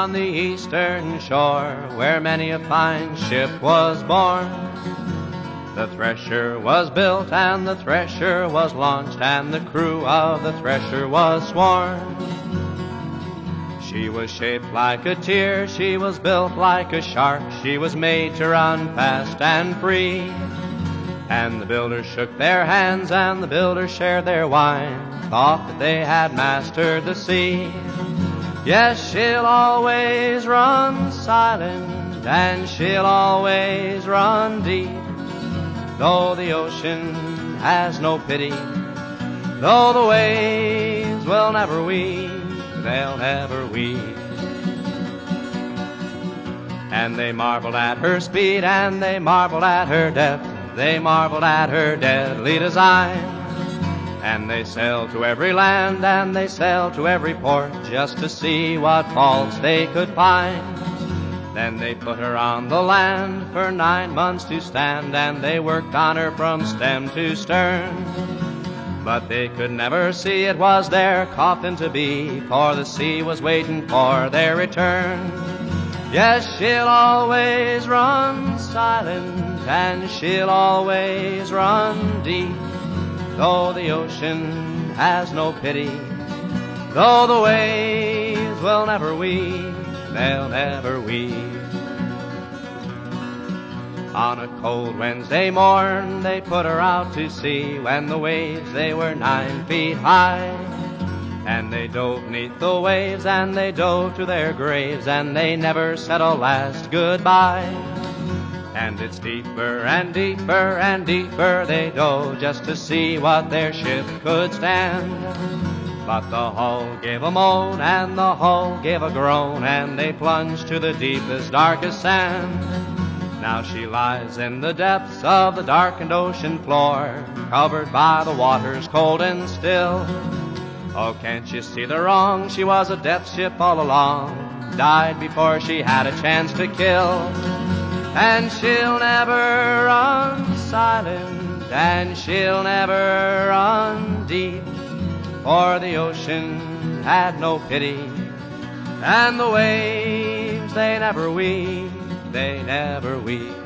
on the eastern shore, where many a fine ship was born. The Thresher was built and the Thresher was launched, and the crew of the Thresher was sworn. She was shaped like a tear, she was built like a shark, she was made to run fast and free. And the builders shook their hands and the builders shared their wine, thought that they had mastered the sea. Yes, she'll always run silent and she'll always run deep, though the ocean has no pity, though the waves will never weep, they'll never weep. And they marveled at her speed and they marveled at her depth, they marveled at her deadly design. And they sailed to every land and they sailed to every port, just to see what faults they could find. Then they put her on the land for 9 months to stand, and they worked on her from stem to stern. But they could never see it was their coffin to be, for the sea was waiting for their return. Yes, she'll always run silent and she'll always run deep, though the ocean has no pity, though the waves will never weep, they'll never weep. On a cold Wednesday morn they put her out to sea, when the waves they were 9 feet high. And they dove 'neath the waves and they dove to their graves, and they never said a last goodbye. And it's deeper and deeper and deeper they dove, just to see what their ship could stand. But the hull gave a moan and the hull gave a groan, and they plunged to the deepest, darkest sand. Now she lies in the depths of the darkened ocean floor, covered by the waters cold and still. Oh, can't you see the wrong? She was a death ship all along, died before she had a chance to kill. And she'll never run silent and she'll never run deep, for the ocean had no pity and the waves they never weep, they never weep.